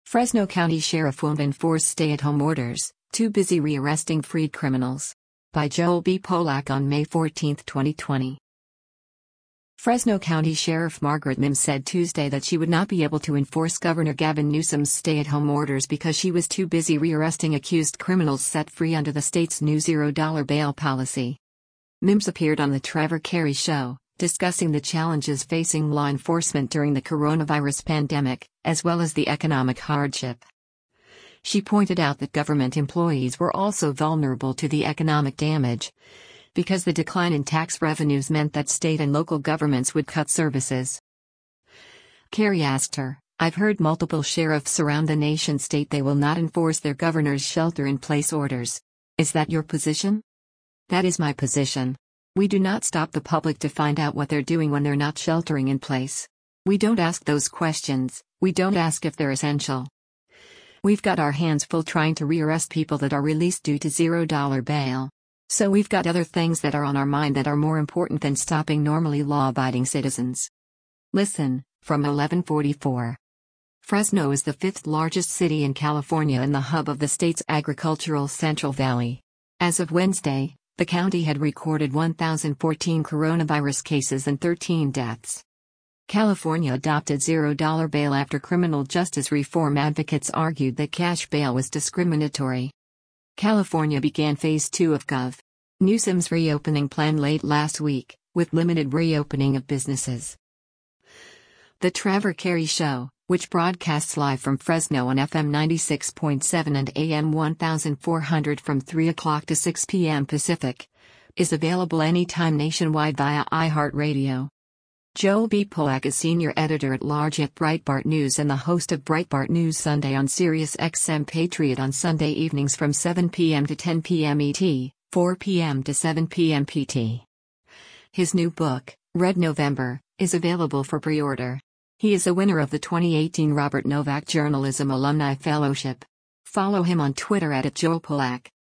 Fresno County Sheriff won't enforce stay-at-home orders, too busy rearresting freed criminals. By Joel B. Polak on May 14, 2020. Fresno County Sheriff Margaret Mims said Tuesday that she would not be able to enforce Governor Gavin Newsom's stay-at-home orders because she was too busy rearresting accused criminals set free under the state's new $0 bail policy. Mims appeared on The Trevor Carey Show, discussing the challenges facing law enforcement during the coronavirus pandemic, as well as the economic hardship. She pointed out that government employees were also vulnerable to the economic damage, because the decline in tax revenues meant that state and local governments would cut services. Carey asked her, "I've heard multiple sheriffs around the nation state they will not enforce their governor's shelter-in-place orders. Is that your position?" "That is my position. We do not stop the public to find out what they're doing when they're not sheltering in place. We don't ask those questions, we don't ask if they're essential. We've got our hands full trying to rearrest people that are released due to $0 bail. So we've got other things that are on our mind that are more important than stopping normally law-abiding citizens." Listen, from 1144. Fresno is the fifth largest city in California and the hub of the state's agricultural Central Valley. As of Wednesday, the county had recorded 1,014 coronavirus cases and 13 deaths. California adopted $0 bail after criminal justice reform advocates argued that cash bail was discriminatory. California began Phase 2 of Gov. Newsom's reopening plan late last week, with limited reopening of businesses. The Trevor Carey Show, which broadcasts live from Fresno on FM 96.7 and AM 1400 from 3 o'clock to 6 p.m. Pacific, is available anytime nationwide via iHeartRadio. Joel B. Polak is senior editor-at-large at Breitbart News and the host of Breitbart News Sunday on Sirius XM Patriot on Sunday evenings from 7 p.m. to 10 p.m. ET, 4 p.m. to 7 p.m. PT. His new book, Red November, is available for pre-order. He is a winner of the 2018 Robert Novak Journalism Alumni Fellowship. Follow him on Twitter @JoelPolak.